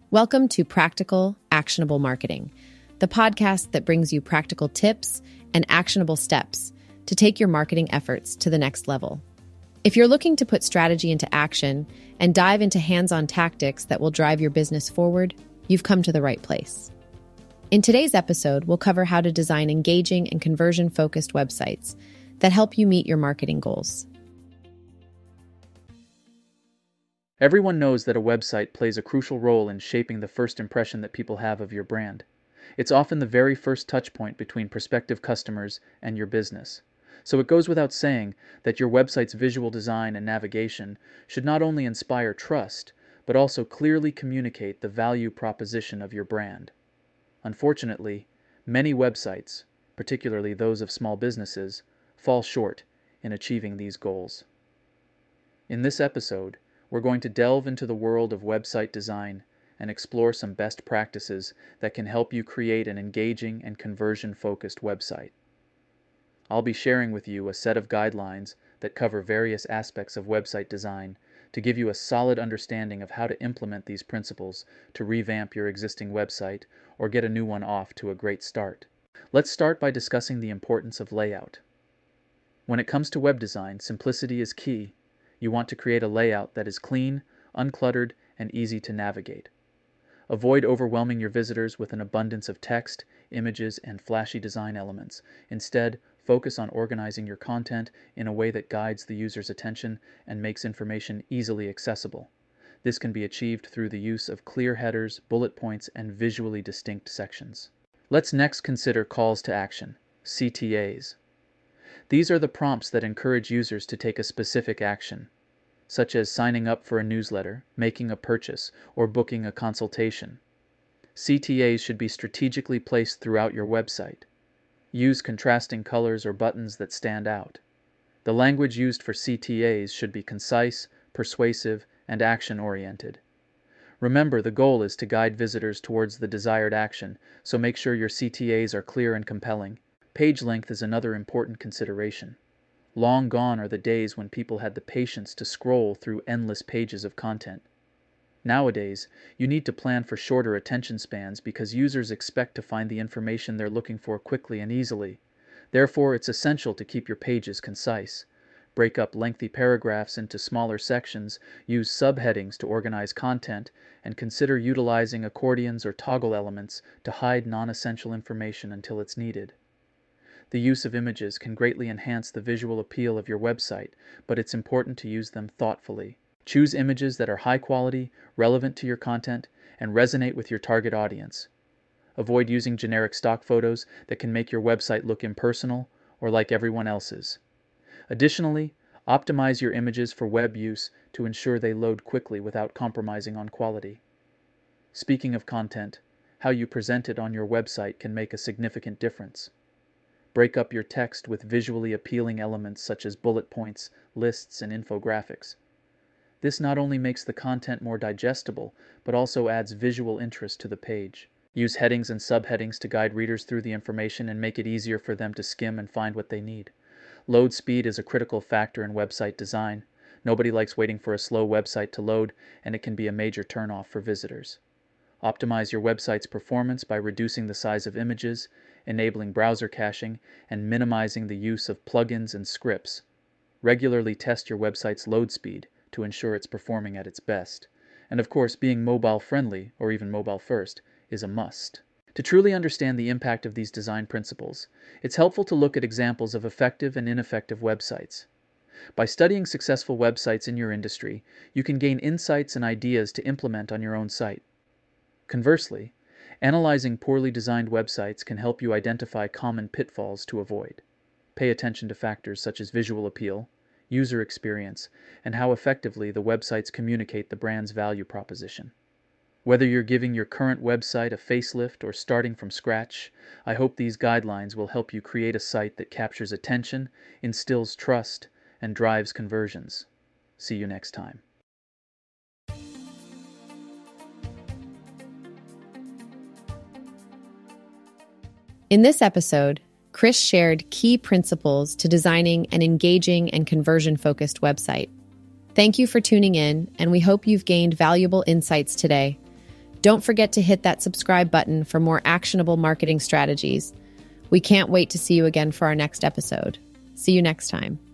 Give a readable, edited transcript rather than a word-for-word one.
Welcome to Practical, Actionable Marketing, the podcast that brings you practical tips and actionable steps to take your marketing efforts to the next level. If you're looking to put strategy into action and dive into hands-on tactics that will drive your business forward, you've come to the right place. In today's episode, we'll cover how to design engaging and conversion-focused websites that help you meet your marketing goals. Everyone knows that a website plays a crucial role in shaping the first impression that people have of your brand. It's often the very first touchpoint between prospective customers and your business. So it goes without saying that your website's visual design and navigation should not only inspire trust, but also clearly communicate the value proposition of your brand. Unfortunately, many websites, particularly those of small businesses, fall short in achieving these goals. In this episode, we're going to delve into the world of website design and explore some best practices that can help you create an engaging and conversion-focused website. I'll be sharing with you a set of guidelines that cover various aspects of website design to give you a solid understanding of how to implement these principles to revamp your existing website or get a new one off to a great start. Let's start by discussing the importance of layout. When it comes to web design, simplicity is key. You want to create a layout that is clean, uncluttered, and easy to navigate. Avoid overwhelming your visitors with an abundance of text, images, and flashy design elements. Instead, focus on organizing your content in a way that guides the user's attention and makes information easily accessible. This can be achieved through the use of clear headers, bullet points, and visually distinct sections. Let's next consider calls to action, CTAs. These are the prompts that encourage users to take a specific action, such as signing up for a newsletter, making a purchase, or booking a consultation. CTAs should be strategically placed throughout your website. Use contrasting colors or buttons that stand out. The language used for CTAs should be concise, persuasive, and action-oriented. Remember, the goal is to guide visitors towards the desired action, so make sure your CTAs are clear and compelling. Page length is another important consideration. Long gone are the days when people had the patience to scroll through endless pages of content. Nowadays, you need to plan for shorter attention spans because users expect to find the information they're looking for quickly and easily. Therefore, it's essential to keep your pages concise. Break up lengthy paragraphs into smaller sections, use subheadings to organize content, and consider utilizing accordions or toggle elements to hide non-essential information until it's needed. The use of images can greatly enhance the visual appeal of your website, but it's important to use them thoughtfully. Choose images that are high quality, relevant to your content, and resonate with your target audience. Avoid using generic stock photos that can make your website look impersonal or like everyone else's. Additionally, optimize your images for web use to ensure they load quickly without compromising on quality. Speaking of content, how you present it on your website can make a significant difference. Break up your text with visually appealing elements such as bullet points, lists, and infographics. This not only makes the content more digestible, but also adds visual interest to the page. Use headings and subheadings to guide readers through the information and make it easier for them to skim and find what they need. Load speed is a critical factor in website design. Nobody likes waiting for a slow website to load, and it can be a major turnoff for visitors. Optimize your website's performance by reducing the size of images, enabling browser caching, and minimizing the use of plugins and scripts. Regularly test your website's load speed to ensure it's performing at its best. And of course, being mobile-friendly, or even mobile-first, is a must. To truly understand the impact of these design principles, it's helpful to look at examples of effective and ineffective websites. By studying successful websites in your industry, you can gain insights and ideas to implement on your own site. Conversely, analyzing poorly designed websites can help you identify common pitfalls to avoid. Pay attention to factors such as visual appeal, user experience, and how effectively the websites communicate the brand's value proposition. Whether you're giving your current website a facelift or starting from scratch, I hope these guidelines will help you create a site that captures attention, instills trust, and drives conversions. See you next time. In this episode, Chris shared key principles to designing an engaging and conversion-focused website. Thank you for tuning in, and we hope you've gained valuable insights today. Don't forget to hit that subscribe button for more actionable marketing strategies. We can't wait to see you again for our next episode. See you next time.